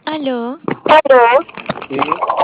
Aló, Sí.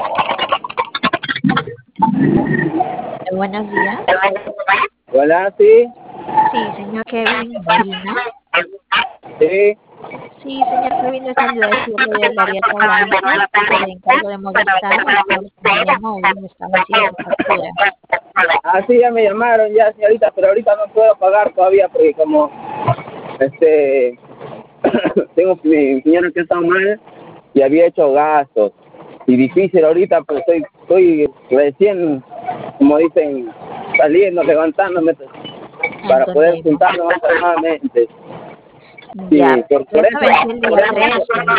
buenos días. Hola, sí. Sí, señor Kevin Molina. Sí. Sí, señor Kevin, le saluda a decirle del área Sabranza, de encargo de Movistar, es por su línea móvil, me estaba haciendo factura. Ah, sí, ya me llamaron ya, señorita, pero ahorita no puedo pagar todavía porque como este tengo mi señora que está mal y había hecho gastos y difícil ahorita pues estoy recién, como dicen, saliendo, levantándome para poder Entendemos. juntarme más nuevamente. Ya, Sí, por pero se eso, venció el por día eso. 13.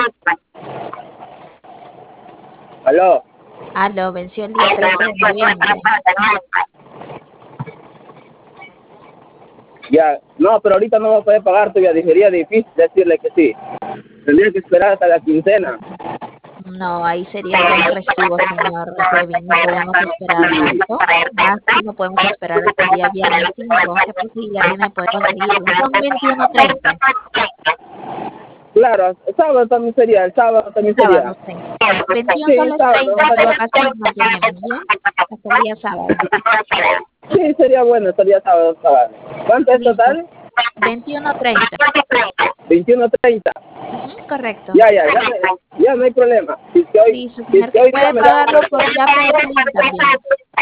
Aló. Aló, venció el día 13 de noviembre. Ya, no, pero ahorita no voy a poder pagar todavía, sería difícil decirle que sí. Tendría que esperar hasta la quincena. No, ahí sería ya en recibo, señor Kevin. No podemos esperar tanto. Máximo podemos esperar hasta el día viernes 5. ¿Qué posibilidad tiene de poder conseguirlo? Son 21:30. Claro, el sábado también sería. Sábado 30. 21 Sí, soles sábado. 30 por vacaciones no tenemos, ¿bien? Hasta el día sábado. Sí, sería bueno, sería sábado. ¿Cuánto es Listo. total? 21:30. 21:30. Ujú, correcto. Ya no hay problema. Listo, Si es señor, que que hoy día puede me dan, pagarlo por Yape o Plin también.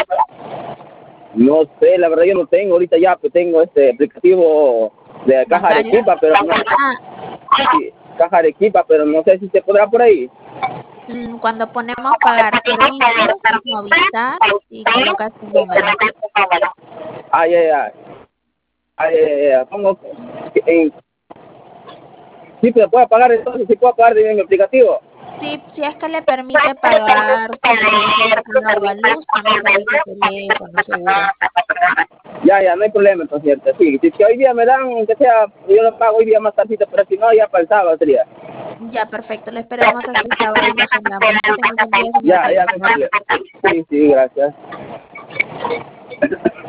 no sé, la verdad yo no tengo ahorita ya, pues tengo este aplicativo de Caja Bancario. Arequipa, pero no, Ah, sí, Caja Arequipa, pero no sé si se podrá por ahí. cuando ponemos pagar servicios, es Movistar y coloca su número. Ay, ay, ay. Ay, pongo en, sí, pero puedo pagar entonces, sí puedo pagar de mi aplicativo. Sí, si es que le permite pagar sus servicios agua, luz, también servicio teléfono, seguro. Ya, no hay problema entonces, cierto. Sí, si es que hoy día me dan, aunque sea, yo lo pago hoy día más tardito, pero si no, ya para el sábado sería. Ya, perfecto. Le esperamos hasta el sábado y lo agendamos. Que tenga un buen día, señor Ya, Kevin. no hay problema. Sí, gracias.